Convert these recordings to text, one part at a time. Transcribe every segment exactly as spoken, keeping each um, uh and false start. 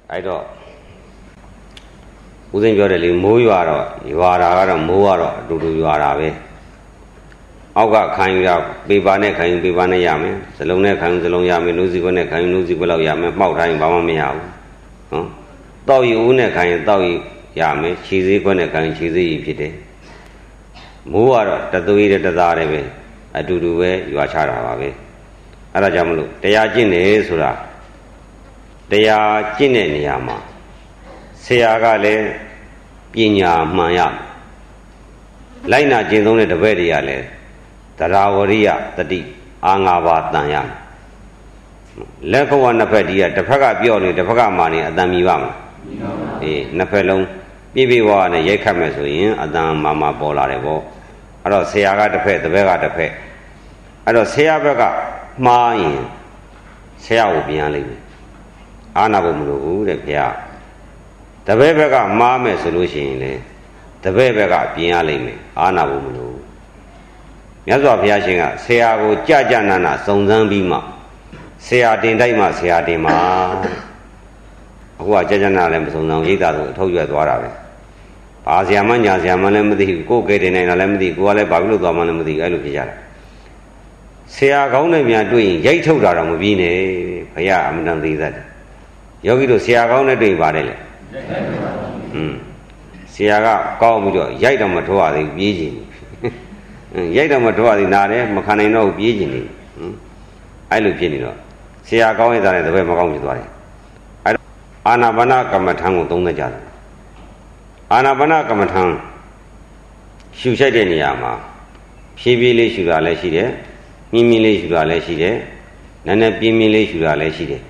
I don't. Within your daily move you are, you are a mover, do you are away. Auga kind of Bibane kind Bibane Yame, Salone kind of Yame, Nuzibone kind of Nuzibula Yame, Moutain Bama Miao. Though you une kind, though Yame, cheesy gone kind cheesy pity. Mover, Tatuid at the Arebe, I do do way, you are Charawe. Arajamlu, they are Jin Sura. They are Jin Yama. Seagale, Pinya Maya. Laina Jinone the Veriale. Tarawaria, the deep, Angava Tanyam. Leko one Napedia, the Paga Bioni, the Paga money, Adamivam. The Napelon, Bibi one, a Yakamesuin, Adam Mama Bolarevo. I don't say I got to pay the Vega to pay. I don't say I got mine. Say I will be only. Anabumulu, the Pia. The Vega Mama solution, the Vega Pialime, Anabumulu. Yazwa Piachinga, Seago Jajanana, Sonzambima, Sea Dindaima, Sea Dima, who are Jajana Lemson, Ida told you at Warabe. Asiamania, Siamalemdi, go get in an alemdi, Guale Babu, Gamanamdi, Elupia. Sea Gona, we are doing Yato Daramubine, Paya, I'm not that. Yogi to Sea Gona doing Varele. Hm. Siaga, Gaumujo, Yadamatua, the Beijing. Yadamatua, the Nare, Macanino, Beijing. I look in it. See, I go in the way Macon. Anabana Kamatang, don't the Jan. Anabana Kamatang. Shusha Yama. Shibili Shura Leshide, Mimili Shura Leshide, Nana Bimili Shura Leshide.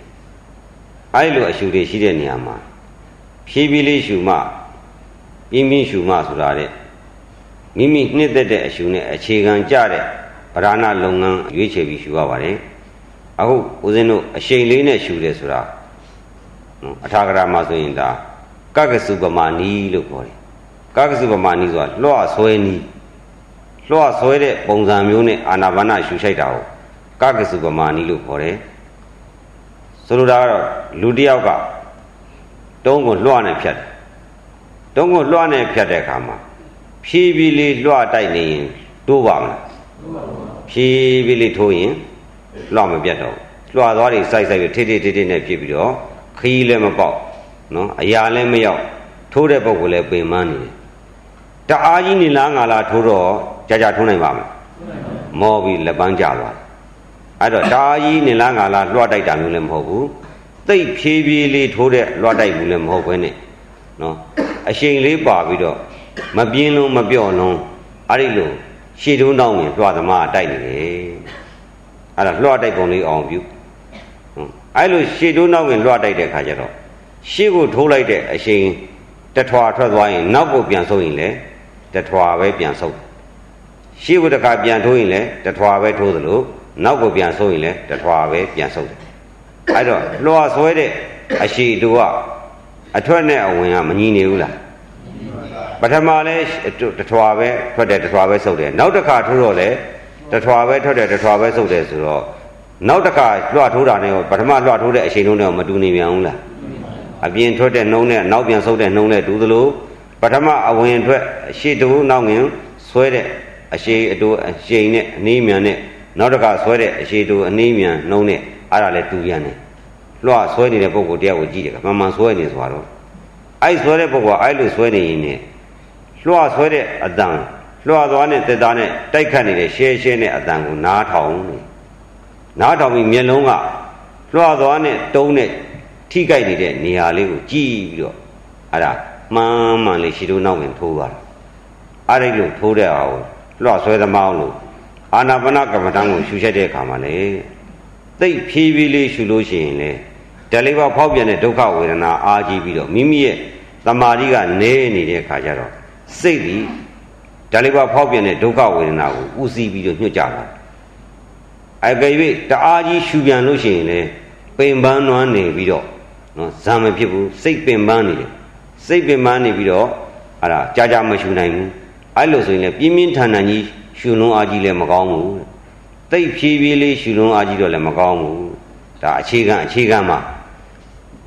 I look a Shuri Shide Yama. Shibili Shuma, Bimi Shuma Surare. Mimi knitted a shune, a chigan jare, Parana longan, which a vishuavare. Aho, Uzeno, a shaylene shoe sura. Atagra Mazuinda, Kagasubamani look for it. Kagasubamani was Loa Soeni. Loa Soede, Bonzamune, Anavana Shushaitao. Kagasubamani look for it. Soludara, Ludiaga. Don't go Luana Piat. Don't go Luana Piatecama. She really loa dining, do one. She really toying, Lama Biato. Loa Lori size of titty in a pibio, kill them about. No, a yalem out, to the book will have been money. The Ajini Langala Turo, Jajatunam, Mobi Labanjala. I don't die in Langala, Lodai Damulem Hobu. They really told it, Lodai William Hobene. No, a shame lay barbido. Mabino, Mabiono, Arilo, she don't know me, rather ma dining. I have Lord I only on you. I lose she don't know me, Lord I de Cajero. She would hold like that, a shame that Tua Tradwine, now go beyond so in le, that Tua way beyond so. She would have got beyond doing le, that Tua way to the loop, now go beyond so in le, that Tua way beyond so. I don't, Loa Swede, as she do up. I turn there when I'm a Nina. But a Malish to the Tuave, to the Tuave so there. Now the car to roll, the Tuave to the Tuave so there. Now the car, Lua Turano, but a man Lua to the Shino Maduni Miaula. I've been to the known now being so then known to the loop. But a ma went to she do now in, sweat it, a she do a she name it. Now the car sweat it, she do a name known it. I let two yanni. Lua sweating a book there with Giga, Mamma sweating is swallow. I sweat a book, I lose sweating in it. Loa sweated a down. Loa the one at the done, take candy, share share a down, not home. Not on me longa. Loa the one at donate, tea guided it, near little G. Ada, Mamma, she do know in two hours. I look two hours. Loa sweat the maulu. Anabanaka Matango, Shushade Kamale. They peevily solution. Deliver Popian and Doka with an R G B. Mimi, the Mariga, nay, near Kajaro. Say, Daliba Popian and Doka with now, Uzi video New Java. I gave it the R G Shubian Lucian, Pimban one video. No, some people say Pimbani, say Pimbani video, Ara, Jaja Mashunai. I lose in a Pimin Tanani, Shuno Agile Magamu. They peevily Shuno Agile Magamu, the Chiga Chigama.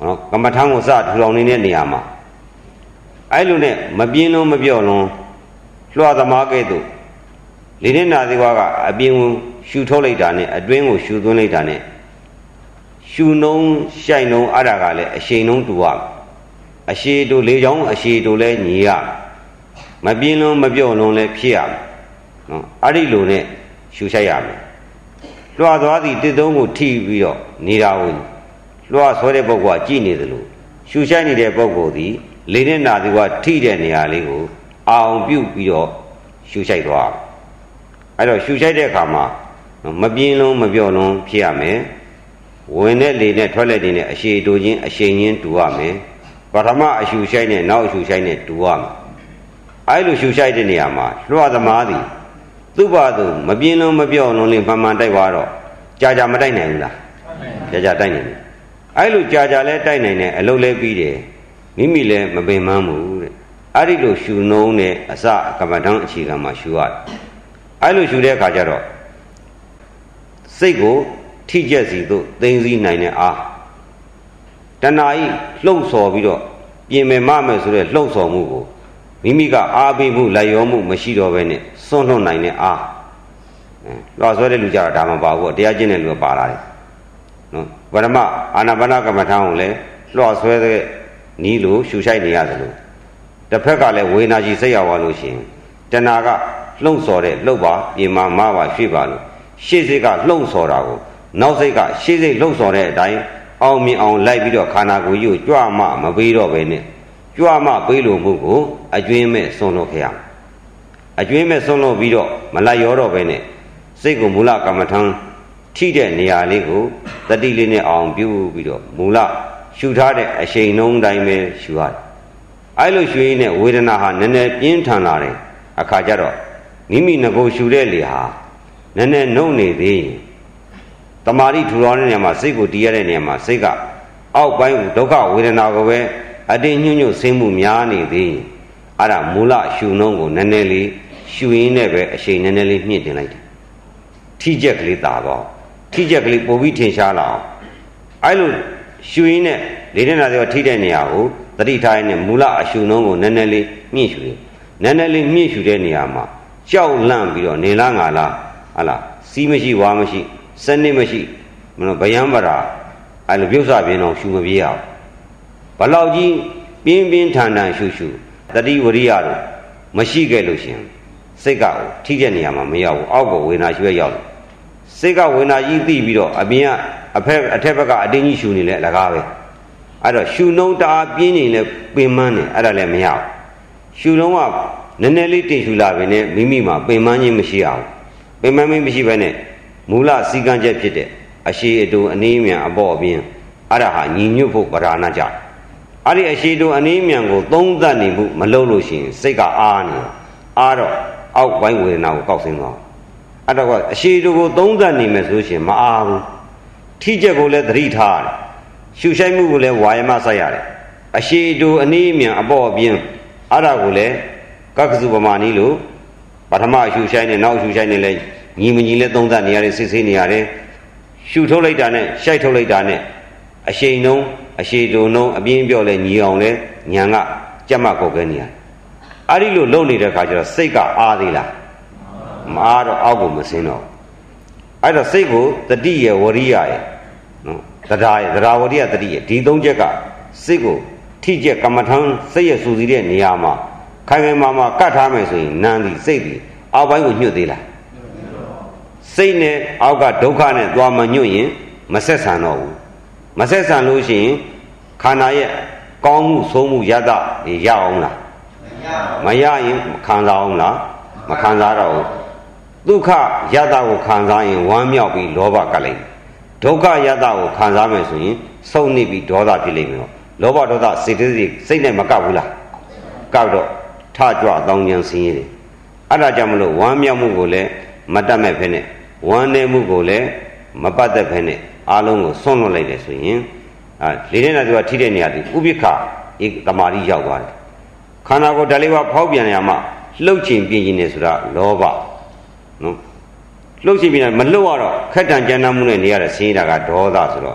နော်ကမ္မထံကိုစထူထောင်နေတဲ့နေရာမှာအဲ့လိုနဲ့မပြင်းလုံးမပြော့လုံးလွှတ်သမားကဲ့သို့လေနဲ့နာသေးွားကအပြင်ကိုရှူထုတ်လိုက်တာနဲ့အတွင်းကိုရှူသွင်းလိုက်တာနဲ့ရှူနှုံးရှိုက်နှုံးအဲ့ဒါကလည်းအရှိန်နှုံးတူရအရှိတူလေးချောင်းအရှိတူလည်းညီရမပြင်းလုံးမပြော့လုံးလည်းဖြစ်ရနော်အဲ့ဒီလိုနဲ့ရှူဆိုင်ရမယ်လွှတ်သွားသည်တစ်သုံးကိုထိပြီးတော့နေတာဝင်လွှတ်ဆွဲတဲ့ပုဂ္ဂိုလ်ကကြည်နေသလိုရှူဆိုင်နေတဲ့ပုဂ္ဂိုလ်သည်လေနဲ့နာသည်ကထိတဲ့နေရာလေးကိုအောင်ပြုတ်ပြီးတော့ရှူဆိုင်သွားအဲ့တော့ရှူဆိုင်တဲ့အခါမှာမပြင်းလုံးမပြော့လုံးဖြစ်ရမယ်ဝင်တဲ့လေနဲ့ထွက်လက်တွေနဲ့အရှိတူချင်းအရှိန်ချင်းတူရမယ်ပထမအရှူဆိုင်နဲ့နောက်အရှူဆိုင်နဲ့တူရမယ်အဲ့လိုရှူဆိုင်တဲ့နေရာမှာလွှတ်သမားသည်သူ့ဘာသူမပြင်းလုံးမပြော့လုံးလေးမှန်မှန်တိုက်သွားတော့ကြာကြာမတိုက်နိုင်ဘူးလားကြာကြာတိုက်နိုင်တယ်အဲ့လိုကြာကြာလဲတိုက်နိုင်တယ်အလုပ်လဲပြီးတယ်မိမိလည်းမပင်ပန်းဘူးတဲ့အဲ့ဒီလိုရှူနှုံးနဲ့အစကမ္မထံအခြေခံမှာရှူရတယ်အဲ့လိုရှူတဲ့အခါကျတော့စိတ်ကိုထိကျက်စီသို့သိသိနိုင်တဲ့အားတဏှာဤလှုပ်ဆော်ပြီးတော့ပြင်မယ်မမယ်ဆိုတဲ့လှုပ်ဆော်မှုကိုမိမိကအားပေးမှုလက်ရောမှုမရှိတော့ဘဲနဲ့စွန့်လွတ်နိုင်တဲ့အားအဲလွှတ်ဆွဲတဲ့လူကြတော့ဒါမှမပါဘူးတရားကျင့်တဲ့လူကပါလာတယ်နော်ဗရမအာနာပါနကမ္မထံကိုလည်းလွှတ်ဆွဲတဲ့နီးလို့ရှူဆိုင်နေရတယ်လို့တစ်ဖက်ကလည်းဝေနာကြီးစိတ်ရသွားလို့ရှိရင်တဏှာကလှုပ်ဆော်တဲ့လှုပ်ပါပြင်မာမပါရွှေ့ပါလို့ရှေ့စိတ်ကလှုပ်ဆော်တာကိုနောက်စိတ်ကရှေ့စိတ်လှုပ်ဆော်တဲ့အတိုင်းအောင်မြင်အောင်လိုက်ပြီးတော့ခန္ဓာကိုယ်ကြီးကိုကြွမှမပေးတော့ဘဲနဲ့ကြွမှပေးလို့မှုကိုအကျွင်းမဲ့ဆုံးလို့ခရအကျွင်းမဲ့ဆုံးလို့ပြီးတော့မလိုက်ရောတော့ဘဲနဲ့စိတ်ကိုမူလကမ္မထံထိတဲ့နေရာလေးကိုတတိလေးနဲ့အောင်ပြုပြီးတော့မူလရှူထားတဲ့အရှိန်နှုံးတိုင်းပဲရှူရတယ်အဲ့လိုရှူရင်းနဲ့ဝေဒနာဟာနည်းနည်းပြင်းထန်လာတယ်အခါကျတော့မိမိငကိုရှူတဲ့လေဟာနည်းနည်းနှုံနေသေးရင်တမာတိထူထောင်တဲ့နေရာမှာစိတ်ကိုတည်ရတဲ့နေရာမှာစိတ်ကအောက်ပိုင်းဒုက္ခဝေဒနာကိုပဲအတင်းညွန့်ညွန့်ဆင်းမှုများနေသေးရင်အဲ့ဒါမူလရှူနှုံးကိုနည်းနည်းလေးရှူရင်းနဲ့ပဲအရှိန်နည်းနည်းလေးမြင့်တင်လိုက်တယ်ထိကျက်ကလေးတာတော့ထိကျက်ကလေးပိုပြီးထင်ရှားလာအောင်အဲ့လိုရှူရင်းနဲ့လေနဲ့နာတွေကထိတဲ့နေရာကိုသတိထားရင်းနဲ့မူလအရှူနှုံးကိုနည်းနည်းလေးမြင့်ရှူတယ်နည်းနည်းလေးမြင့်ရှူတဲ့နေရာမှာကြောက်လန့်ပြီးတော့နေလားငါလားဟာလားစီးမရှိဝါမရှိစနစ်မရှိမလို့ဗယံပရာအဲ့လိုပြုတ်စပြင်းအောင်ရှူမပြေးအောင်ဘလောက်ကြီးပြင်းပြင်းထန်ထန်ရှူရှူတတိဝရိယတို့မရှိခဲ့လို့ရှင်စိတ်ကထိတဲ့နေရာမှာမရောက်ဘူးအောက်ကဝေနာရွှဲရောက်တယ်စိတ်ကဝေနာကြီးသိပြီးတော့အပြင်ကအဖက်အထက်ဘက်ကအတင်းကြီးရှူနေလဲအလကားပဲအဲ့တော့ရှူနှုံးတအားပြင်းနေလဲပင်မန်းနေအဲ့ဒါလည်းမရဘူးရှူလုံးကနည်းနည်းလေးတင်ရှူလာပြီနဲ့မိမိမှာပင်မန်းခြင်းမရှိအောင်ပင်မန်းမမရှိဘဲနဲ့မူလစီကံချက်ဖြစ်တဲ့အရှိအတူအနည်းမြန်အပေါ်အပြင်အဲ့ဒါဟာညီညွတ်ဖို့ပဓာနာကြအဲ့ဒီအရှိတူအနည်းမြန်ကိုသုံးသပ်နေမှုမလုပ်လို့ရှိရင်စိတ်ကအားနေအားတော့အောက်ပိုင်းဝေဒနာကိုကောက်ဆင်းသွားအဲ့တော့အရှိတူကိုသုံးသပ်နေမယ်ဆိုရှင်မအားဘူးထိချက်ကိုလည်းသတိထားရတယ်ရှုရှိုက်မှုကိုလည်းဝါယမစိုက်ရတယ်အရှိတူအနည်းမြန်အပေါ်အပြင်အဲ့ဒါကိုလည်းကက္ကစုပမာနီလို့ပထမရှုရှိုက်နေနောက်ရှုရှိုက်နေလဲညီမညီလဲသုံးသပ်နေရတယ်စစ်ဆေးနေရတယ်ရှုထုတ်လိုက်တာနဲ့ရှိုက်ထုတ်လိုက်တာနဲ့အရှိန်နှုံးအရှိတူနှုံးအပြင်းပြော့လဲညီအောင်လဲညာကကြက်မကောက်ခဲနေရတယ်အဲ့ဒီလိုလုပ်နေတဲ့အခါကျတော့စိတ်ကအားသေးလားမအားတော့အောက်ကိုမဆင်းတော့အဲ့တော့စိတ်ကိုတတိယဝရိယရဲ့နော်တရားရဲ့တရားဝရိယတတိယဒီသုံးချက်ကစိတ်ကိုထိကျက်ကမ္မထံစိတ်ရစူစီတဲ့နေရာမှာခိုင်ခိုင်မာမာကတ်ထားမယ်ဆိုရင်နန်းသည်စိတ်သည်အောက်ပိုင်းကိုညှို့သေးလားစိတ်နဲ့အောက်ကဒုက္ခနဲ့သွားမညွတ်ရင်မဆက်ဆံတော့ဘူးမဆက်ဆံလို့ရှိရင်ခန္ဓာရဲ့ကောင်းမှုဆိုးမှုရတ္တရအောင်လားမရရင်ခံစားအောင်လားမခံစားတော့ဘူးဒုက္ခရတ္တကိုခံစားရင်ဝမ်းမြောက်ပြီးလောဘကလိုက်ဒုက္ခရတ္တကိုခံစားမယ်ဆိုရင်ဆုံးနေပြီးဒေါသဖြစ်လိမ့်မယ်လောဘဒေါသစိတ်တည်းစိတ်နဲ့မကပ်ဘူးလားကပ်တော့ထကြွတောင်းကြံစင်းရည်အဲ့ဒါကြောင့်မလို့ဝမ်းမြောက်မှုကိုလည်းမတတ်မဲ့ဖ ೇನೆ ဝမ်းနေမှုကိုလည်းမပတ်သက်ဖ ೇನೆ အားလုံးကိုဆွန့်လွတ်လိုက်တယ်ဆိုရင်အာလေနဲ့နာသူကထိတဲ့နေရာဒီဥပိ္ပခဧကတမာရီရောက်သွားတယ်ခန္ဓာကိုယ်ဓာတ်လေးပါဖောက်ပြန်ရမှလှုပ်ချင်ပြင်းခြင်းနေဆိုတာလောဘနော်လှုပ်ချင်ပြင်းမလှုပ်ရတော့ခက်တန်ကြမ်းတမ်းမှုနဲ့နေရတဲ့ဆင်းရဲတာကဒေါသဆိုတော့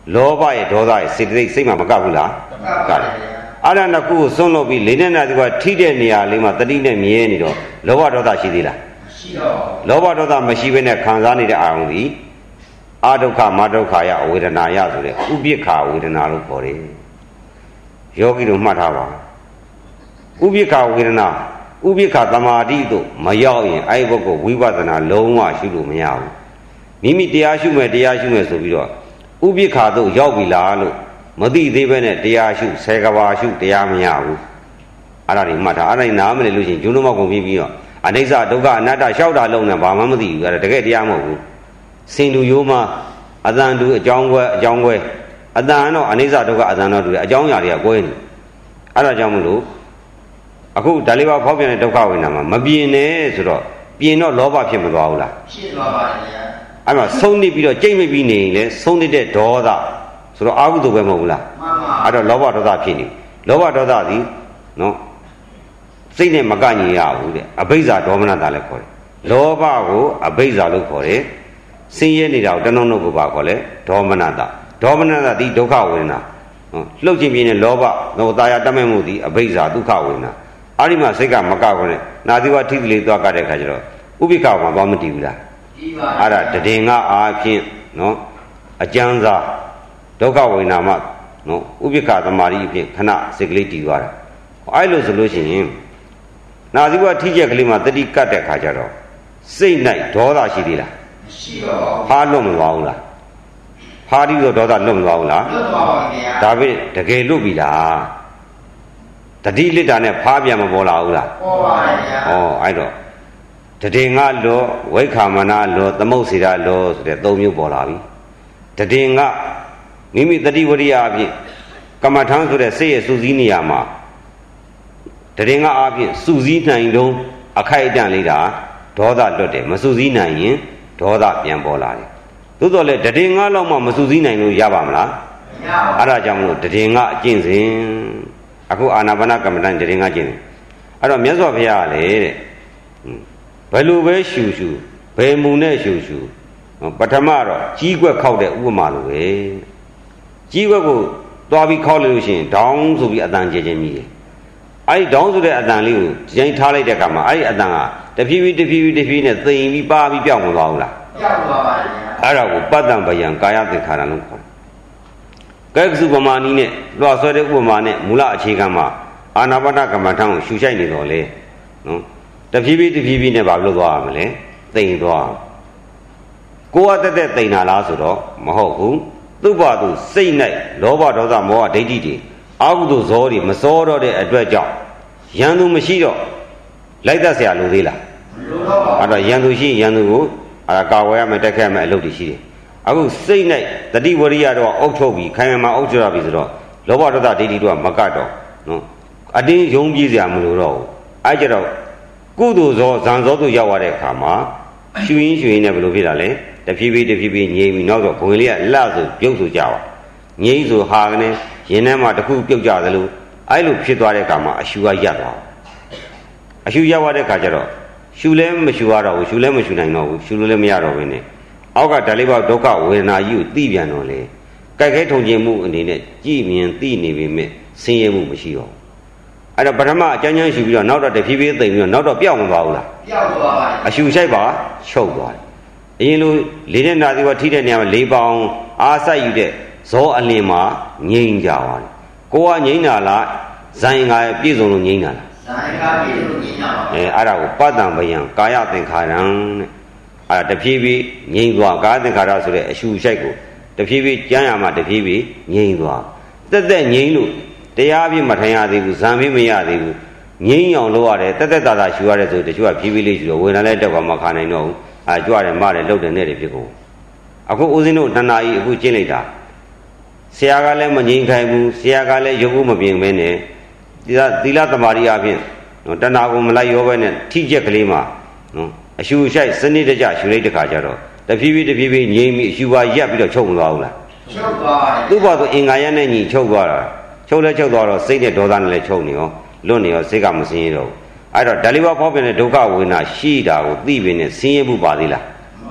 လောဘရဲ့ဒေါသရဲ့စေတသိက်စိတ်မှာမကဘူးလားကတယ်အဲ့ဒါနှစ်ခုကိုစွန့်လို့ပြီးလေးနဲ့နာသူကထိတဲ့နေရာလေးမှာတတိနဲ့မြဲနေတော့လောဘဒေါသရှိသေးလားမရှိတော့လောဘဒေါသမရှိဘဲနဲ့ခံစားနေတဲ့အာရုံဒီအာဒုက္ခမဒုက္ခယဝေဒနာယဆိုတဲ့ဥပိ္ပခာဝေဒနာလို့ခေါ်တယ်ယောဂီတို့မှတ်ထားပါဥပိ္ပခာဝေဒနာဥပိ္ပခာသမာဓိတို့မရောက်ရင်အဲ့ဘက်ကိုဝိပဿနာလုံးဝရှုလို့မရဘူးမိမိတရားရှုမယ်တရားရှုမယ်ဆိုပြီးတော့ဥပိ္ပခာတို့ရောက်ပြီလားလို့မသိသေးပဲနဲ့တရားရှုဆယ်ကဘာရှုတရားမရဘူးအဲ့ဒါတွေမှတ်ထားအဲ့ဒါနားမလည်လို့ရှိရင်ဂျုံလုံးမောက်ကုန်ပြီးပြီးတော့အနိစ္စဒုက္ခအနတ္တလျှောက်တာလုံးနဲ့ဘာမှမသိဘူးအဲ့ဒါတကယ်တရားမဟုတ်ဘူးစင်တူရိုးမှာအတန်တူအကြောင်းကွဲအကြောင်းကွဲအတန်တော့အနိစ္စဒုက္ခအတန်တော့တူတယ်အကြောင်းအရာတွေကကွဲနေအဲ့ဒါကြောင့်မလို့အခုဒါလေးပါဖောက်ပြန်တဲ့ဒုက္ခဝေဒနာမှာမပြင်းနဲ့ဆိုတော့ပြင်းတော့လောဘဖြစ်မသွားဘူးလားဖြစ်သွားပါတယ်ဗျာအဲ့မှာဆုံးနေပြီးတော့ကြိတ်မိပြီးနေရင်လေဆုံးနေတဲ့ဒေါသဆိုတော့အာဟုတုပဲမဟုတ်ဘူးလားမှန်ပါအဲ့တော့လောဘဒေါသဖြစ်နေလောဘဒေါသသည်နော်စိတ်နဲ့မကညီရဘူးတဲ့အဘိဇ္ဇာဒေါမနတာလည်းခေါ်တယ်လောဘကိုအဘိဇ္ဇာလို့ခေါ်တယ်ဆင်းရဲနေတာကိုတဏှုံတို့ကိုပါခေါ်လဲဒေါမနတာဒေါမနတာဒီဒုက္ခဝေဒနာလှုပ်ခြင်းပြင်းတဲ့လောဘတော့တာယာတတ်မဲ့မှုဒီအဘိဇ္ဇာဒုက္ခဝေဒနာအဲ့ဒီမှာစိတ်ကမကခေါ်နဲ့နာသီဝထိတိလေးသွားကြတဲ့ခါကျတော့ဥပိ္ပခာမှာဘာမတည်ဘူးလားတည်ပါအဲ့ဒါတည်ငါအားဖြင့်နော်အကျဉ်းစားဒုက္ခဝေဒနာမှာနော်ဥပိ္ပခာသမารိအဖြစ်ခဏစိတ်ကလေးတည်သွားတာအဲ့လိုဆိုလို့ရှိရင်နာသီဝထိချက်ကလေးမှာတတိကတ်တဲ့ခါကျတော့စိတ်၌ဒေါသရှိသေးလားမရှိတော့ဘူးဟာလွတ်မသွားဘူးလားဟာဒီဆိုဒေါသလွတ်မသွားဘူးလားလွတ်သွားပါဗျာဒါပဲတကယ်လွတ်ပြီလားတတိလစ်တာနဲ့ဖားပြန်မပေါ်လာဘူးလားပေါ်ပါဗျာဩအဲ့တော့တတိငါလောဝိခာမနာလောသမုတ်စီရလောဆိုတဲ့သုံးမျိုးပေါ်လာပြီတတိငါမိမိတတိဝရိယအဖြစ်ကမ္မထမ်းဆိုတဲ့စိတ်ရဲ့စူးစီးနေရာမှာတတိငါအဖြစ်စူးစီးနိုင်တော့အခိုက်အတန့်လေးတာဒေါသလွတ်တယ်မစူးစီးနိုင်ရင်ဒေါသပြန်ပေါ်လာတယ်သို့တော်လည်းတတိငါလောက်မှမစူးစီးနိုင်လို့ရပါမလားမရပါဘူးအဲ့ဒါကြောင့်မလို့တတိငါအကျင့်စဉ်အခုအာနာပါနကမ္မဋ္ဌာန်းတရင်ကကျင့်တယ်အဲ့တော့မြတ်စွာဘုရားကလေတဲ့ဘယ်လိုပဲရှူရှူဘယ်မူနဲ့ရှူရှူပထမတော့ကြီးကွက်ခောက်တဲ့ဥပမာလိုပဲကြီးကွက်ကိုသွားပြီးခောက်လို့ရှိရင်ဒေါင်းဆိုပြီးအတန်ကျခြင်းမြည်တယ်အဲ့ဒီဒေါင်းဆိုတဲ့အတန်လေးကိုကြိမ်ထားလိုက်တဲ့အခါမှာအဲ့ဒီအတန်ကတဖြည်းဖြည်းတဖြည်းဖြည်းတဖြည်းနဲ့သိမ်ပြီးပါပြီးပြောင်းသွားဘူးလားပြောင်းသွားပါဗျာအဲ့ဒါကိုပတ္တံဗယံကာယသင်္ခါရလို့ခေါ်တယ်ကဲစုပမာနီးနဲ့လွှတ်ဆွဲတဲ့ဥပမာနဲ့မူလအခြေခံမှာအာနာပါနကမ္မထံကိုရှူရှိုက်နေတော့လေနော်တဖြည်းဖြည်းတဖြည်းဖြည်းနဲ့ဘာလို့သွားရမလဲသိမ်သွားကိုယ်ကတက်တက်သိမ်တာလားဆိုတော့မဟုတ်ဘူးသူ့ဘာသူစိတ်၌လောဘဒေါသမောဟဒိဋ္ဌိတွေအာဟုသောဇောတွေမစောတော့တဲ့အတွက်ကြောင့်ယံသူမရှိတော့လိုက်တတ်เสียလို့သေးလားမလိုတော့ပါဘူးအဲ့တော့ယံသူရှိယံသူကိုအာကာဝယ်ရမယ်တက်ခဲ့မယ်အလုပ်တွေရှိတယ်အခုစိတ်၌တတိဝရိယတော့အုပ်ချုပ်ပြီးခိုင်မာအုပ်ချုပ်ရပြီဆိုတော့လောဘဒေါသဒိဋ္ဌိတို့ကမကတ်တော့နော်အတင်းယုံကြည်စရာမလိုတော့ဘူးအဲကြတော့ကုသိုလ်ဇောဇံဇောတို့ရောက်ရတဲ့အခါမှာရှူရင်းရှူရင်းနဲ့ဘယ်လိုဖြစ်တာလဲတဖြည်းဖြည်းတဖြည်းဖြည်းငြိမ်ပြီးနောက်တော့ဘဝင်လေးကလှဆိုပြုတ်ဆိုကြပါငြိမ်ဆိုဟာကနေရင်ထဲမှာတစ်ခုပြုတ်ကြသလိုအဲလိုဖြစ်သွားတဲ့အခါမှာအရှူကရပ်သွားအရှူရပ်သွားတဲ့အခါကျတော့ရှူလဲမရှူရတော့ဘူးရှူလဲမရှူနိုင်တော့ဘူးရှူလို့လည်းမရတော့ဘဲနဲ့အောက်ကဓာလိဘောဒုက္ခဝေဒနာကြီးကိုသိပြန်တော့လေကြိုက်ခဲထုံကျင်မှုအနေနဲ့ကြည်မြင်သိနေပေမဲ့ဆင်းရဲမှုမရှိတော့အဲ့တော့ပထမအကျဉ်းချင်းရှူပြီးတော့နောက်တော့တဖြည်းဖြည်းသိမ့်ပြီးတော့နောက်တော့ပြောင်းမသွားဘူးလားပြောင်းသွားပါအရှူဆိုင်ပါချုပ်သွားတယ်အရင်လိုလေးတဲ့နာသီဝထိတဲ့နေရာမှာလေးပေါင်အားဆက်ယူတဲ့ဇောအလင်းမှာငြိမ်ကြသွားတယ်ကိုကငြိမ်တာလားဇိုင်ကပြည့်စုံလို့ငြိမ်တာလားဇိုင်ကပြည့်စုံလို့ငြိမ်တာပါအဲအဲ့ဒါကိုပတ္တံဗယံကာယသင်္ခါရံတဲ့အဲ့ဒါတဖြည်းဖြည်းငြိမ်သွားကာယသင်္ခါရဆိုတဲ့အရှူဆိုင်ကိုတဖြည်းဖြည်းကျမ်းရမှာတဖြည်းဖြည်းငြိမ်သွားတက်တက်ငြိမ်လို့တရားပြည့်မထိုင်ရသေးဘူးဇံပြည့်မရသေးဘူးငြိမ်အောင်လုပ်ရတယ်တက်တက်တာတာရှူရတယ်ဆိုတချို့ကဖြည်းဖြည်းလေးရှူတော့ဝေဒနာလည်းတက်သွားမှခါနိုင်တော့ဘူးအဲကြွတယ်မတယ်လှုပ်တယ်နဲ့တွေဖြစ်ကုန်အခုဦးဇင်းတို့တဏှာကြီးအခုကျင့်လိုက်တာဆရာကလည်းမငြိမ်ခိုင်ဘူးဆရာကလည်းရုပ်ကိုမပြင်ဘဲနဲ့ဒီသီလသမารိအပြင်နော်တဏှာကိုမလိုက်ရောဘဲနဲ့ထိကျက်ကလေးမှာနော်အရှူဆိုင်စနစ်တကျရှူလိုက်တဲ့ခါကျတော့တဖြည်းဖြည်းတဖြည်းဖြည်းငြိမ်ပြီးအရှူပါရက်ပြီးတော့ချုပ်မသွားဘူးလားချုပ်သွားတယ်သူ့ဘာသူအင်္ဂါရက်နဲ့ညီချုပ်သွားတာချုပ်လဲချုပ်သွားတော့စိတ်နဲ့ဒေါသနဲ့လည်းချုပ်နေရောလွတ်နေရောစိတ်ကမစင်းရတော့အဲ့တော့ဓာလိဝဖောက်ပြန်တဲ့ဒုက္ခဝေဒနာရှိတာကိုသိပြီးနဲ့ဆင်းရဲမှုပါသေးလားမ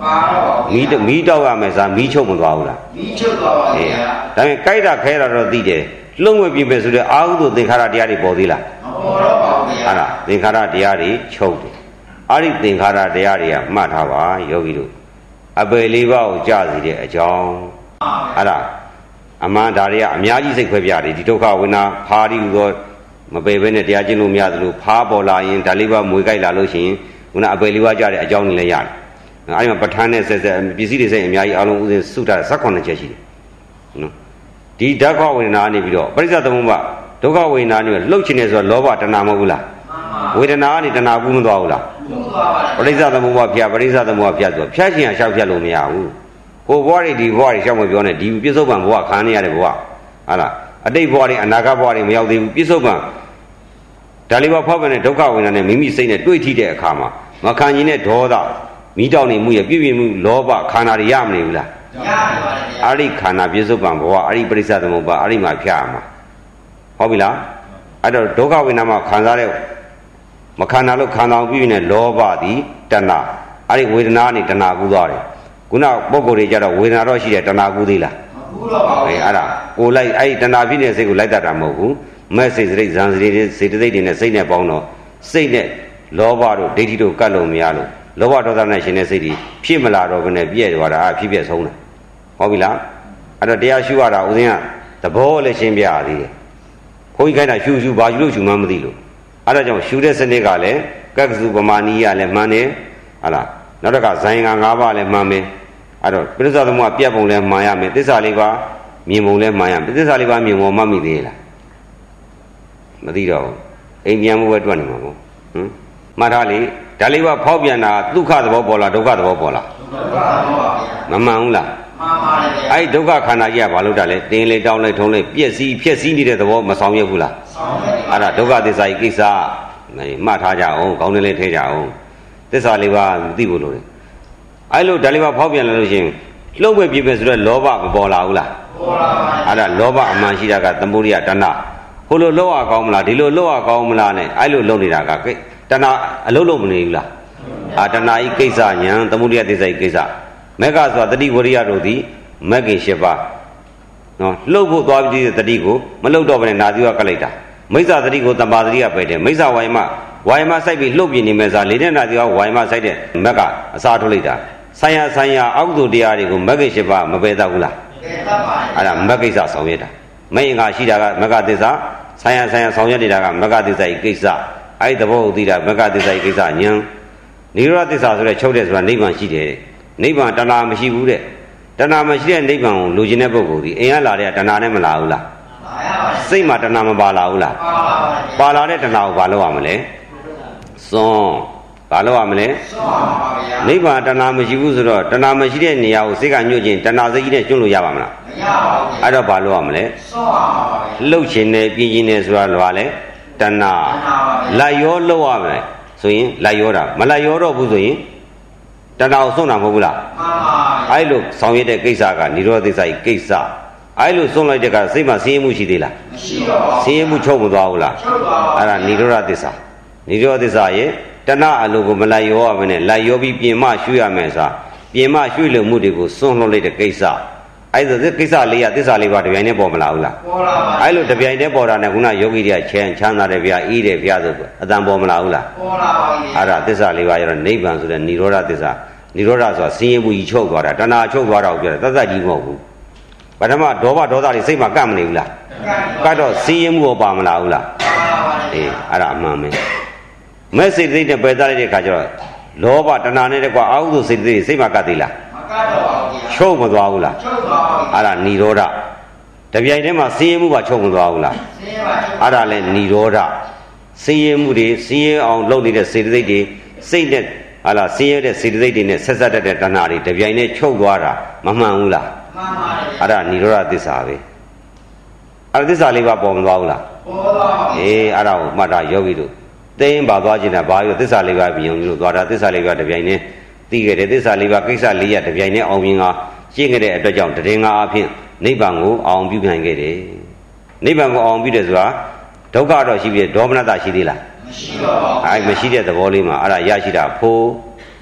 မီးမီးတောက်ရမယ်စားမီးချုပ်မသွားဘူးလားမီးချုပ်သွားပါဘူးဒါပေမဲ့ကြိုက်တာခဲတာတော့သိတယ်လှုပ်ဝဲပြမယ်ဆိုတဲ့အာဟုသို့သင်္ခါရတရားတွေပေါ်သေးလားမပေါ်တော့ပါဘူးအဲ့ဒါသင်္ခါရတရားတွေချုပ်တယ်အဲ့ဒီသင်္ခါရတရားတွေကမှတ်ထားပါယောဂီတို့အပယ်လေးပါးကိုကြားစီတဲ့အကြောင်းအဲ့ဒါအမှန်ဒါတွေကအများကြီးစိတ်ခွဲပြတယ်ဒီဒုက္ခဝိနာဖာရီဟူသောမပယ်ဘဲနဲ့တရားကျင့်လို့မရသလိုဖားပေါ်လာရင်ဒါလေးပါမွေကြိုက်လာလို့ရှိရင်ခုနအပယ်လေးပါးကြားတဲ့အကြောင်းတွေလည်းရတယ်အဲ့ဒီမှာပဋ္ဌာန်းနဲ့ဆက်ဆက်ပစ္စည်းတွေစိတ်အများကြီးအလုံးဥစဉ်စုထားတဲ့ဇက်ခွန်ချက်ရှိတယ်နော်ဒီဒုက္ခဝိနာနေပြီးတော့ပရိစ္ဆေသမုပ္ပါဒုက္ခဝိနာနေလှုပ်ချင်နေဆိုတော့လောဘတဏှာမဟုတ်ဘူးလားဝေဒနာကနေတဏှာကူးမသွားဘူးလားကူးသွားပါဘူးပရိစ္ဆေသမုပ္ပါဖြတ်ပရိစ္ဆေသမုပ္ပါဖြတ်ဆိုဖြတ်ချင်အောင်ရှောက်ဖြတ်လို့မရဘူးကိုဘဝတွေဒီဘဝတွေရှောက်မပြောနဲ့ဒီပြစ္ဆုတ်ပံဘဝခံနေရတဲ့ဘဝဟာလားအတိတ်ဘဝတွေအနာဂတ်ဘဝတွေမရောက်သေးဘူးပြစ္ဆုတ်ပံဒါလေးပါဖောက်ပြန်တဲ့ဒုက္ခဝိနာနဲ့မိမိစိတ်နဲ့တွေ့ထိတဲ့အခါမှာမခံရင်တဲ့ဒေါသမိတောင်နေမှုရပြည့်ပြည့်မှုလောဘခန္ဓာတွေရမနေဘူးလားရပါပါတယ်အဲ့ဒီခန္ဓာပြစ္ဆုတ်ပံဘဝအဲ့ဒီပရိစ္ဆေသမုပ္ပါအဲ့ဒီမှာဖြတ်ရမှာဟုတ်ပြီလားအဲ့တော့ဒုက္ခဝိနာမှာခံစားတဲ့မခန္ဓာလို့ခန္ဓာပြည့်ပြည့်နဲ့လောဘသည်တဏှာအဲ့ဒီဝေဒနာနဲ့တဏှာကူးသွားတယ်ခုနပုဂ္ဂိုလ်တွေကြတော့ဝေဒနာတော့ရှိတယ်တဏှာကူးသေးလားမကူးတော့ပါဘူးအဲ့ဒါကိုလိုက်အဲ့ဒီတဏှာဖြစ်နေတဲ့စိတ်ကိုလိုက်တတ်တာမဟုတ်ဘူးမဲ့စိတ်စိတ်ဇန်စိတ်စိတ်စိတ်တွေနဲ့စိတ်နဲ့ပေါင်းတော့စိတ်နဲ့လောဘတို့ဒိဋ္ဌိတို့ကတ်လို့မရလို့လောဘဒေါသနဲ့ရှင်တဲ့စိတ်တွေဖြစ်မလာတော့ဘဲနဲ့ပြည့်သွားတာအဖြစ်ပြည့်ဆုံးတယ်ဟုတ်ပြီလားအဲ့တော့တရားရှုရတာဦးဇင်းကသဘောလည်းရှင်းပြရသေးတယ်ဘုန်းကြီးခိုင်းတာရှုရှုဘာရှုလို့ရှုမှမသိလို့အဲ့ဒါကြောင့်ရှုတဲ့စနစ်ကလည်းကက္ကစုပမာဏီယလည်းမှန်တယ်ဟာလားနောက်တစ်ခါဇိုင်က၅ပါးလည်းမှန်မယ်အဲ့တော့ပြစ္ဆာသမုပ္ပါပြတ်ပုံလည်းမှန်ရမယ်သစ္စာလေးပါးမြင်ပုံလည်းမှန်ရမယ်သစ္စာလေးပါးမြင်ပုံမှတ်မိသေးလားမသိတော့ဘူးအိမ်ပြန်မှုပဲတွက်နေမှာပေါ့ဟမ်မှတ်ထားလေဒါလေးပါဖောက်ပြန်တာဒုက္ခသဘောပေါ်လားဒုက္ခသဘောပေါ်လားဒုက္ခသဘောပါဗျာမမှန်ဘူးလားမှန်ပါတယ်ဗျာအဲ့ဒုက္ခခန္ဓာကြီးကဘာလို့တာလဲတင်းလေးတောင်းလိုက်ထုံးလိုက်ပြည့်စည်ဖြစ်စည်းနေတဲ့သဘောမဆောင်ရွက်ဘူးလားဆောင်ရွက်ပါအဲ့ဒါဒုက္ခသစ္စာကြီးကိစ္စမှတ်ထားကြအောင်ခေါင်းထဲလေးထည့်ကြအောင်သစ္စာလေးပါမသိဘူးလို့လေအဲ့လိုဒါလေးပါဖောက်ပြန်လာလို့ရှိရင်လှုပ်ပဲပြည့်ပဲဆိုတော့လောဘမပေါ်လာဘူးလားပေါ်လာပါအဲ့ဒါလောဘအမှန်ရှိတာကသမုဒိယတဏှာဟိုလိုလှုပ်ရကောင်းမလားဒီလိုလှုပ်ရကောင်းမလားနဲ့အဲ့လိုလှုပ်နေတာကတဏှာအလုံးလုံးမနေဘူးလားအာတဏှာဤကိစ္စညာသမုဒိယသစ္စာဤကိစ္စမေဃဆိုတာတတိဝရိယတို့သည်မဂ္ဂင်၈ပါးနော်လှုပ်ဖို့သွားပြီးတဲ့တတိကိုမလှုပ်တော့ဘဲနဲ့နာသီဝကလိုက်တာမိစ္ဆာတတိကိုတမ္ပါတတိကပဲတယ်မိစ္ဆာဝိုင်မဝိုင်မစိုက်ပြီးလှုပ်ပြနေမယ်စားလေတဲ့နာသီဝဝိုင်မစိုက်တဲ့မက်ကအစားထုတ်လိုက်တာဆိုင်ရာဆိုင်ရာအောက်သို့တရားတွေကိုမဂ္ဂင်၈ပါးမပယ်တတ်ဘူးလားပယ်တတ်ပါဘူးအဲ့ဒါမဂ္ဂိစ္စဆောင်ရွက်တာမယင်္ဂါရှိတာကမဂ္ဂသစ္စာဆိုင်ရာဆိုင်ရာဆောင်ရွက်နေတာကမဂ္ဂသစ္စာဤကိစ္စအဲ့ဒီသဘောကိုသိတာမဂ္ဂသစ္စာဤကိစ္စဉာဏ်နိရောဓသစ္စာဆိုတဲ့ချုပ်တဲ့ဆိုတာနိဗ္ဗာန်ရှိတယ်နိဗ္ဗာန်တဏှာမရှိဘူးတဲ့တဏှာမရှိတဲ့နိဗ္ဗာန်ကိုလူကျင်တဲ့ပုဂ္ဂိုလ်ဒီအိမ်ကလာတဲ့တဏှာနဲ့မလာဘူးလားလာရပါဘူးစိတ်မှာတဏှာမပါလာဘူးလားပါလာတဲ့တဏှာကိုဘာလုပ်ရမလဲစွန့်ဘာလုပ်ရမလဲစွန့်ပါပါဗျာနိဗ္ဗာန်တဏှာမရှိဘူးဆိုတော့တဏှာမရှိတဲ့နေရာကိုစိတ်ကညှို့ခြင်းတဏှာစိတ်ကြီးနဲ့ကျွလို့ရပါမလားမရပါဘူးအဲ့တော့ဘာလုပ်ရမလဲစွန့်ပါပါဗျာလှုပ်ခြင်းနဲ့ပြင်းခြင်းနဲ့ဆိုတာလွာလဲတဏှာလိုက်ရောလှုပ်ရမယ်ဆိုရင်လိုက်ရောတာမလိုက်ရောတော့ဘူးဆိုရင်တဏှာကိုစွန့်တာမဟုတ်ဘူးလားမှန်ပါဗျာအဲ့လိုဆောင်ရွက်တဲ့ကိစ္စကនិရောဓသစ္စာကိစ္စအဲ့လိုစွန့်လိုက်တဲ့ကစိတ်မှာဆင်းရဲမှုရှိသေးလားမရှိပါဘူးဆင်းရဲမှုချုပ်မသွားဘူးလားချုပ်သွားပါအဲ့ဒါនិရောဓသစ္စာនិရောဓသစ္စာရဲ့တဏှာအလိုကိုမလိုက်ရောရမနဲ့လိုက်ရောပြီးပြင်မရွှေ့ရမယ်ဆိုပြင်မရွှေ့လို့မှုတွေကိုစွန့်လွတ်လိုက်တဲ့ကိစ္စအဲ့ဒါကိစ္စလေးရသစ္စာလေးပါတပြိုင်တည်းပေါ်မလာဘူးလားပေါ်လာပါအဲ့လိုတပြိုင်တည်းပေါ်တာနဲ့ခုနယောဂီတွေကချမ်းချမ်းသာတယ်ဗျာအေးတယ်ဗျာဆိုအတန်ပေါ်မလာဘူးလားပေါ်လာပါဘူးအဲ့ဒါသစ္စာလေးပါရတော့နိဗ္ဗာန်ဆိုတဲ့និရောဓသစ္စာនិရောဓဆိုတာဆင်းရဲမှုကြီးချုပ်သွားတာတဏှာချုပ်သွားတာကိုပြောတယ်သတ်သတ်ကြီးမဟုတ်ဘူးပထမဒေါဘဒေါသတွေစိတ်မှာကပ်မနေဘူးလားကပ်တော့ဆင်းရဲမှုရောပါမလာဘူးလားအေးအဲ့ဒါအမှန်ပဲမဲ့စိတ်သိတဲ့ပယ်သလိုက်တဲ့ခါကျတော့လောဘတဏှာနဲ့တကွာအာဟုသောစိတ်သိစိတ်မှာကပ်သေးလားမကပ်တော့ပါဘူးချုပ်မသွားဘူးလားချုပ်သွားပါဘူးအဲ့ဒါនិရောဓတပြိုင်တည်းမှာဆင်းရဲမှုပါချုပ်မသွားဘူးလားဆင်းရဲပါချုပ်အဲ့ဒါလဲនិရောဓဆင်းရဲမှုတွေဆင်းရဲအောင်လုပ်နေတဲ့စေတသိက်တွေစိတ်နဲ့ဟာလားဆင်းရဲတဲ့စေတသိက်တွေနဲ့ဆက်ဆက်တတ်တဲ့တဏှာတွေတပြိုင်တည်းချုပ်သွားတာမမှန်ဘူးလားမှန်ပါတယ်အဲ့ဒါនិရောဓသစ္စာပဲအဲ့ဒါသစ္စာလေးပါပေါ်မသွားဘူးလားပေါ်သွားပါဘူးအေးအဲ့ဒါကိုမှတ်တာယောဂီတို့သိရင်ပါသွားခြင်းနဲ့ဘာလို့သစ္စာလေးပါပြင်ုံလို့သွားတာသစ္စာလေးပါတပြိုင်တည်းသိခဲ့တယ်သစ္စာလေးပါကိစ္စလေးရတပြိုင်တည်းအောင်မြင်ကရှင်းခဲ့တဲ့အတွက်ကြောင့်တည်ငါအဖြစ်နိဗ္ဗာန်ကိုအောင်ပြုနိုင်ခဲ့တယ်နိဗ္ဗာန်ကိုအောင်ပြုတယ်ဆိုတာဒုက္ခတော့ရှိပြီဒေါမနတရှိသေးလားမရှိပါဘူးအဲမရှိတဲ့သဘောလေးမှာအဲ့ဒါရရှိတာဖို့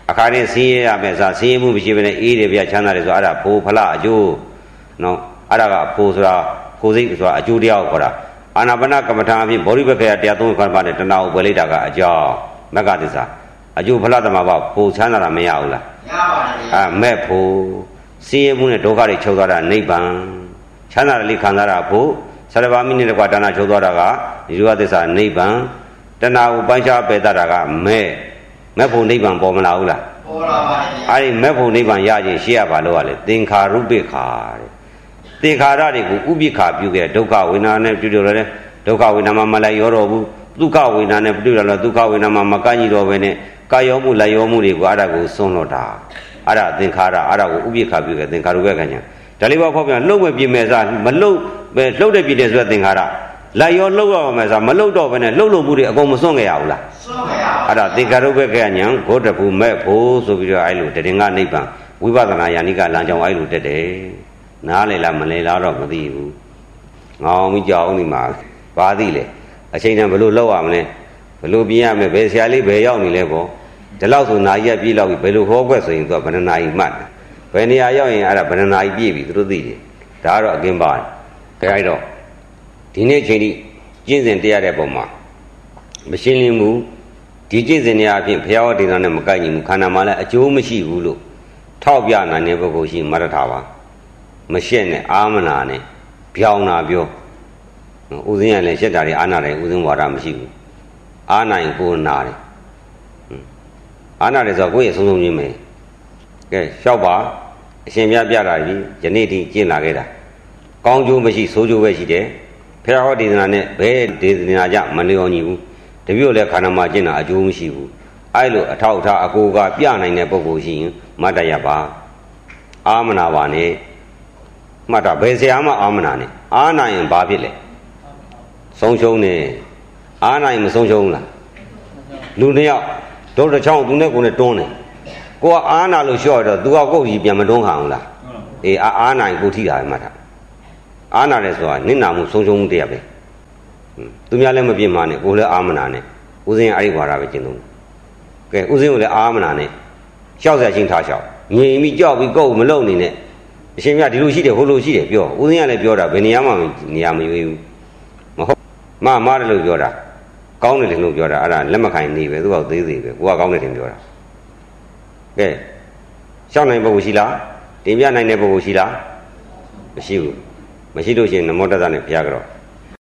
အခါနဲ့ဆင်းရဲရမယ်စားဆင်းရဲမှုမရှိဘဲနဲ့အေးတယ်ဗျချမ်းသာတယ်ဆိုအဲ့ဒါဘိုးဖလားအကျိုးနော်အဲ့ဒါကဘိုးဆိုတာကိုယ်စိတ်ဆိုတာအကျိုးတရားကိုခေါ်တာအာနာပါနကမ္မထာအဖြစ်ဘောဓိပက္ခယတရားသုံးခုပါနဲ့တဏှာကိုပယ်လိုက်တာကအကြောင်းမက္ကသစ္စာအကျိုးဖလားသမဘာဘိုးချမ်းသာတာမရဘူးလားရပါတယ်အာမဲ့ဖို့ဆင်းရဲမှုနဲ့ဒုက္ခတွေချုပ်သွားတာနိဗ္ဗာန်ချမ်းသာတယ်လေးခံစားတာဖို့ဆရဗာမိနဲ့တကွာတဏှာချုပ်သွားတာကဒီလိုသစ္စာနိဗ္ဗာန်တဏှာကိုပိုင်းခြားပယ်တတ်တာကမဲ့မဲ့ဖို့နိဗ္ဗာန်ပေါ်မလာဘူးလားပေါ်လာပါဗျာအဲ့ဒီမဲ့ဖို့နိဗ္ဗာန်ရခြင်းရှိရပါလို့ကလေသင်္ခါရုပ္ပခာတဲ့သင်္ခါရတွေကိုဥပိ္ပခာပြုခဲ့ဒုက္ခဝေဒနာနဲ့ပြုလို့လည်းဒုက္ခဝေဒနာမှာမလိုက်ရောတော့ဘူးဒုက္ခဝေဒနာနဲ့ပြုလို့လည်းဒုက္ခဝေဒနာမှာမကန့်ညီတော့ဘဲနဲ့ကာယောမှုလိုက်ရောမှုတွေကိုအဲ့ဒါကိုစွန့်လွတ်တာအဲ့ဒါသင်္ခါရအဲ့ဒါကိုဥပိ္ပခာပြုခဲ့သင်္ခါရုပ္ပခာညာဒါလေးပါဖောက်ပြန်လှုပ်မဲ့ပြင်မဲ့စားမလှုပ်ပဲလှုပ်တဲ့ပြင်တဲ့ဆိုတဲ့သင်္ခါရလိုက်ရောလှုပ်ရမယ်စားမလှုပ်တော့ဘဲနဲ့လှုပ်လို့မှုတွေအကုန်မစွန့်ခဲ့ရဘူးလားစွန့်ခဲ့ရပါအဲ့ဒါသင်္ခါရုပ္ပခာညာဂေါတဘူမဲ့ဖို့ဆိုပြီးတော့အဲ့လိုတရင်ကနိဗ္ဗာန်ဝိပဿနာယာနိကလမ်းကြောင်းအဲ့လိုတက်တယ်နားလေလားမလဲလားတော့မသိဘူးငောင်းပြီးကြောက်နေမှာဘာသိလဲအချိန်တန်ဘယ်လိုလောက်ရမလဲဘယ်လိုပြင်းရမလဲဘယ်ဆရာလေးဘယ်ရောက်နေလဲပေါ့ဒီလောက်ဆိုနာကြီးကပြေးလောက်ပြီဘယ်လိုဟောခွက်ဆိုရင်သူကဘယ်နှနာရီမှတ်ဘယ်နေရာရောက်ရင်အဲ့ဒါဘယ်နှနာရီပြည့်ပြီသူတို့သိတယ်ဒါကတော့အကင်းပါတယ်ကြိုက်တော့ဒီနေ့ချိန်ထိကျင့်စဉ်တရားတဲ့ပုံမှာမရှင်းလင်းဘူးဒီကျင့်စဉ်တွေအပြင်ဘုရားဟောဒေသနဲ့မကိုက်ညီဘူးခန္ဓာမှာလည်းအကျိုးမရှိဘူးလို့ထောက်ပြနိုင်တဲ့ပုဂ္ဂိုလ်ရှိမရထားပါမရှက်နဲ့အာမနာနဲ့ပြောင်းတာပြောဥစဉ်ရလည်းရှက်တာတွေအာနာတယ်ဥစဉ်ဝါဒမရှိဘူးအာနိုင်ကိုနာတယ်အာနာတယ်ဆိုတော့ကိုယ့်ရဲ့ဆုံးဆုံးချင်းပဲကဲလျှောက်ပါအရှင်မြတ်ပြတာကြီးယနေ့ထိကျင့်လာခဲ့တာကောင်းကျိုးမရှိဆိုးကျိုးပဲရှိတယ်ဖះဟောဒေသနာနဲ့ဘယ်ဒေသနာကြမလျော်ညီဘူးတပြို့လည်းခန္ဓာမှာကျင့်တာအကျိုးမရှိဘူးအဲ့လိုအထောက်အထားအကိုကပြနိုင်တဲ့ပုဂ္ဂိုလ်ရှိရင်မတ်တရပါအာမနာပါနဲ့မှတ်တာဘယ်ဆရာမှအာမနာနဲ့အာနိုင်ရင်ဘာဖြစ်လဲဆုံးရှုံးနေအာနိုင်မဆုံးရှုံးလားလူနှစ်ယောက်ဒေါက်တာချောင်းသူနဲ့ကိုယ်နဲ့တွန်းတယ်ကိုကအာနာလို့လျှော့တော့သူကကိုယ်ကြီးပြန်မတွန်းခံအောင်လားအေးအာအာနိုင်ကိုထိတာပဲမှတ်တာအာနာတယ်ဆိုတာနင့်နာမှုဆုံးရှုံးမှုတရားပဲသူများလည်းမပြင်းမနဲ့ကိုယ်လည်းအာမနာနဲ့ဦးစင်းအဲ့ဒီဘာသာပဲကျင့်သုံးကဲဦးစင်းကိုလည်းအာမနာနဲ့လျှောက်ဆက်ချင်းထားလျှောက်ငြိမ်ပြီးကြောက်ပြီးကိုယ်မလုံနေနဲ့အရှင်မြတ်ဒီလိုရှိတယ်ဟိုလိုရှိတယ်ပြောဦးစင်းကလည်းပြောတာဘယ်နေရာမှနေရာမရွေးဘူးမဟုတ်မမားတယ်လို့ပြောတာကောင်းတယ်လို့ပြောတာအဲ့ဒါလက်မခံနေပဲသူကသေးသေးပဲကိုကကောင်းတယ်တင်ပြောတာကဲရှောက်နိုင်ပုဂ္ဂိုလ်ရှိလားတင်ပြနိုင်တဲ့ပုဂ္ဂိုလ်ရှိလားမရှိဘူးမရှိလို့ရှိရင်နမောတ္တသနဲ့ဘုရားကြော